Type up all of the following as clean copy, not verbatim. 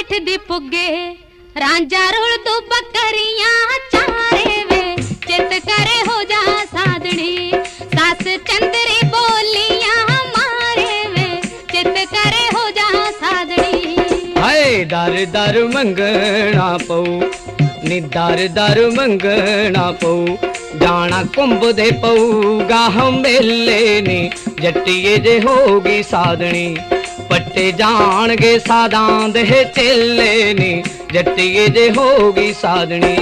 जेठ दी पुगे रांझा रुल तू बकरियां चारे वे चित करे हो जा साधनी सास चंदरी बोलियां मारे वे चित करे हो जा साधनी। हाय दर दर मंगना पऊ नी दर दर मंगना पऊ जाना कुंभ दे पऊ गाह मेले नी जट्टिए जे होगी साधनी पट्टे जाणगे सादां दे चेले नी जट्टिए जे होगी साधनी।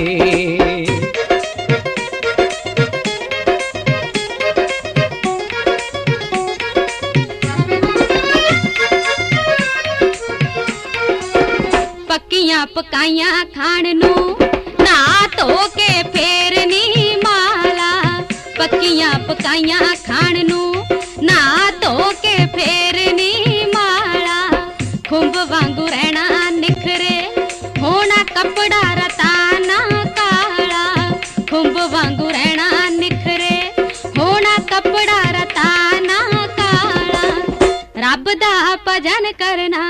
पक्कियां पकाइयां खाण नू ना धो के फेरनी माला पक्कियां पकाइयां खाण नू ना धो के फेरनी माला खुंब वांगू रहना निखरे होना कपड़ा रताना काला खुंब वांगू रहना निखरे होना कपड़ा रताना काला। रब दा भजन करना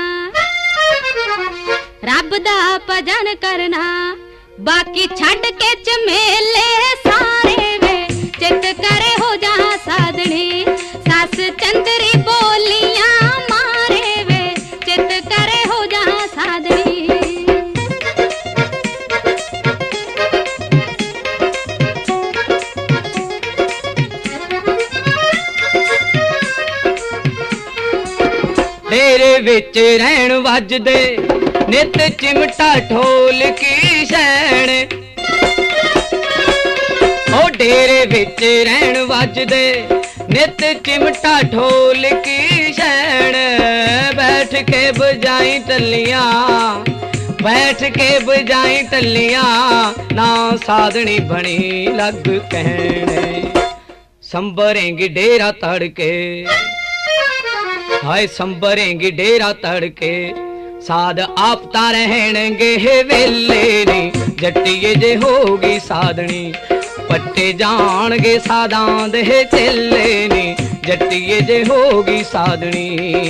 रब दा भजन करना बाकी छड़ के झमेले सारे वे चित करे हो जा साधनी सास चंदरी बोलियां मारे वे चित करे हो जा साधनी। तेरे विच रहन वजदे नित चिमटा ढोल की शैन ओ डेरे विच रहन वजदे नित चिमटा ढोल की शैन बैठ के बजाई टलियां बैठ के बजाई टलियां ना साधनी बनी लग कहने संभरेंगी डेरा तड़के हाय संभरेंगी डेरा तड़के साध आपता रहणगे वेले नी जट्टिए जे होगी साधनी पट्टे जाणगे सादां दे चेले नी जट्टिए जे होगी साधनी।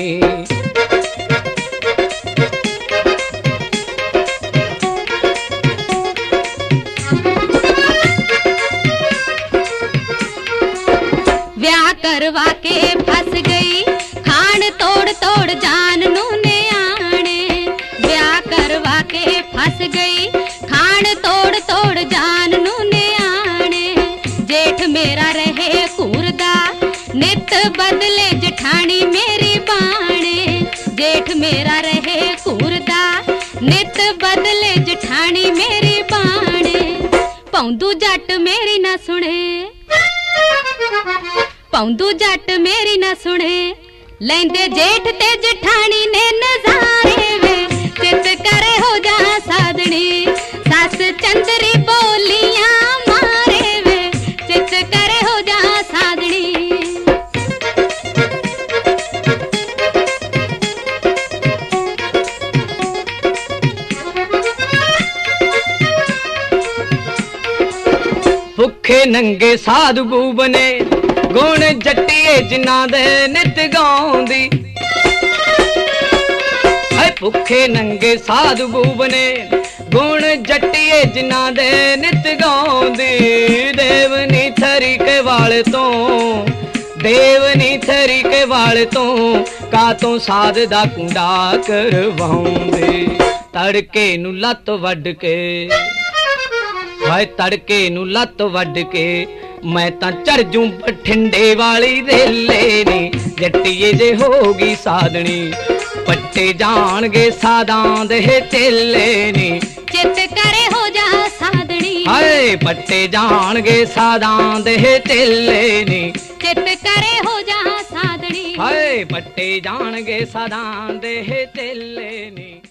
ब्याह करवा के फंस गई खान तोड़ तोड़ जान नू ने आने ब्याह करवा के फंस गई खान तोड़ तोड़ जान नू ने आने जेठ मेरा रहे कूरदा नित बदले जठानी मेरी बाणे जेठ मेरा रहे कूरदा नित बदले जठानी मेरी बाणे पौंदू जट मेरी ना सुने पौंदू जट मेरी ना सुने लेंदे जेठ ते जठानी ने नजारे वे चित करे हो जा साधनी सास चंदरी बोलियां मारे वे चित करे हो जा साधनी। भुखे नंगे साधु बूबने गुण जट्टिए जिन्ना दे नित गाउंदी है भुखे नंगे साधु बूबने गुण जट्टिए जिन्ना दे नित गाउंदी देवनी थरी के वाले तो देवनी थरी के वाले तो का तो साध दा कुंडा करवाउंदे तड़के नू लत वड के हाय तड़के नू लत वड के मैं तां चढ़ जूं बठिंडे वाली रेले नी जट्टिए जे होगी साधनी पट्टे जाणगे सादां दे चेले नी चित करे हो जा साधनी हाय पट्टे जाणगे सादां दे चेले नी चित करे हो जा साधनी हाय पट्टे जाणगे सादां दे चेले नी।